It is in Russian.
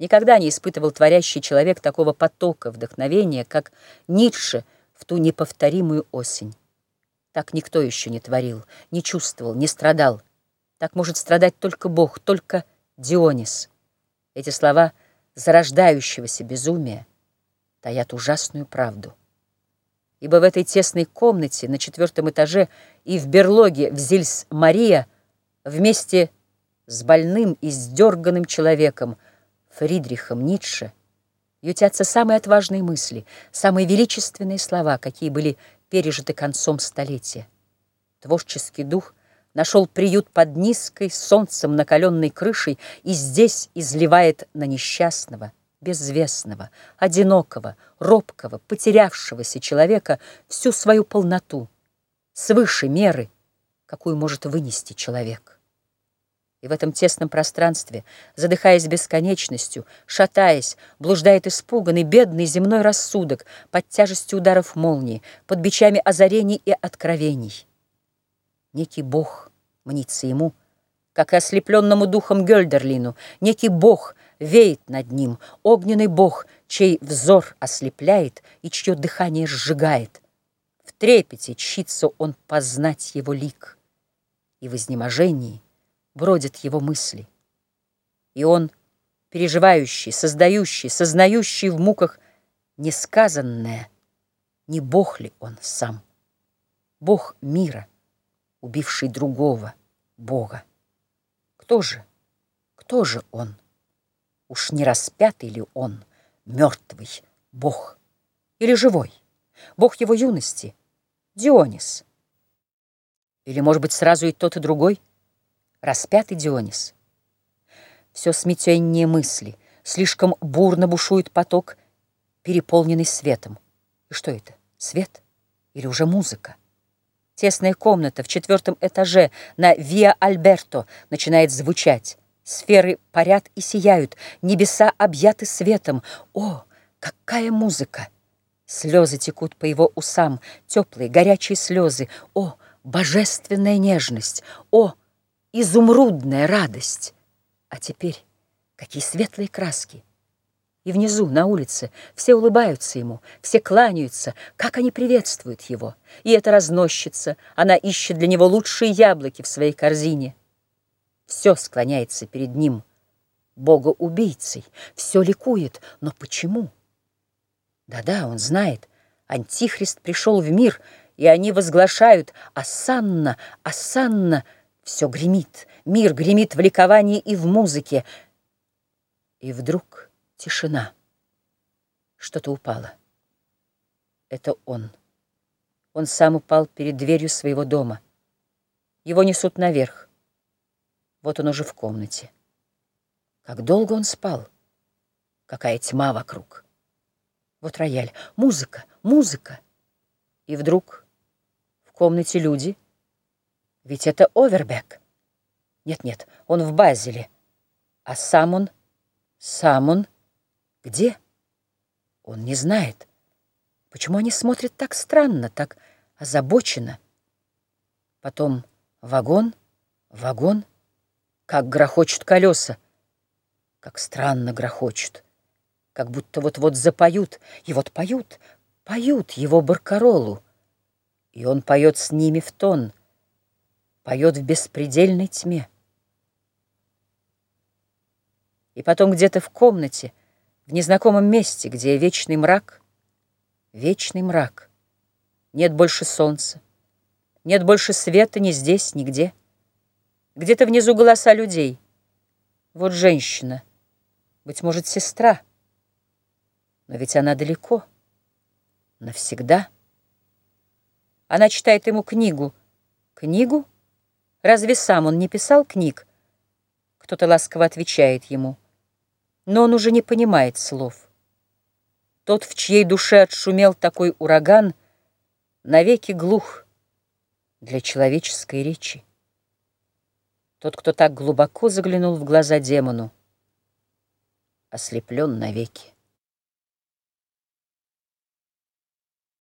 Никогда не испытывал творящий человек такого потока вдохновения, как Ницше в ту неповторимую осень. Так никто еще не творил, не чувствовал, не страдал. Так может страдать только Бог, только Дионис. Эти слова зарождающегося безумия таят ужасную правду. Ибо в этой тесной комнате на 4-м этаже и в берлоге в Зильс-Мария вместе с больным и сдерганным человеком Фридрихом Ницше ютятся самые отважные мысли, самые величественные слова, какие были пережиты концом столетия. Творческий дух нашел приют под низкой, солнцем накаленной крышей и здесь изливает на несчастного, безвестного, одинокого, робкого, потерявшегося человека всю свою полноту, свыше меры, какую может вынести человек. И в этом тесном пространстве, задыхаясь бесконечностью, шатаясь, блуждает испуганный, бедный земной рассудок под тяжестью ударов молнии, под бичами озарений и откровений. Некий Бог мнится ему, как и ослепленному духом Гёльдерлину, некий Бог веет над ним, огненный Бог, чей взор ослепляет и чье дыхание сжигает. В трепете чтится он познать его лик, и в изнеможении бродят его мысли. И он, переживающий, создающий, сознающий в муках несказанное, не Бог ли он сам? Бог мира, убивший другого Бога. Кто же он? Уж не распятый ли он, мертвый Бог? Или живой? Бог его юности, Дионис? Или, может быть, сразу и тот, и другой? Распятый Дионис. Все смятеннее мысли, слишком бурно бушует поток, переполненный светом. И что это? Свет? Или уже музыка? Тесная комната в 4-м этаже на Виа Альберто начинает звучать. Сферы парят и сияют, небеса объяты светом. О, какая музыка! Слезы текут по его усам, теплые, горячие слезы. О, божественная нежность! О, изумрудная радость! А теперь какие светлые краски! И внизу, на улице, все улыбаются ему, все кланяются, как они приветствуют его. И эта разносчица, она ищет для него лучшие яблоки в своей корзине. Все склоняется перед ним, богоубийцей, все ликует. Но почему? Да-да, он знает, Антихрист пришел в мир, и они возглашают «Осанна, осанна». Все гремит, мир гремит в ликовании и в музыке. И вдруг тишина. Что-то упало. Это он. Он сам упал перед дверью своего дома. Его несут наверх. Вот он уже в комнате. Как долго он спал. Какая тьма вокруг. Вот рояль. Музыка, музыка. И вдруг в комнате люди. Ведь это Овербек. Нет-нет, он в Базеле. А сам он... Где? Он не знает. Почему они смотрят так странно, так озабоченно? Потом вагон, как грохочут колеса. Как странно грохочут. Как будто вот-вот запоют. И вот поют его баркаролу. И он поет с ними в тон. Поет в беспредельной тьме. И потом где-то в комнате, в незнакомом месте, где вечный мрак, нет больше солнца, нет больше света ни здесь, нигде. Где-то внизу голоса людей. Вот женщина, быть может, сестра, но ведь она далеко, навсегда. Она читает ему книгу. Книгу? Разве сам он не писал книг? Кто-то ласково отвечает ему. Но он уже не понимает слов. Тот, в чьей душе отшумел такой ураган, навеки глух для человеческой речи. Тот, кто так глубоко заглянул в глаза демону, ослеплен навеки.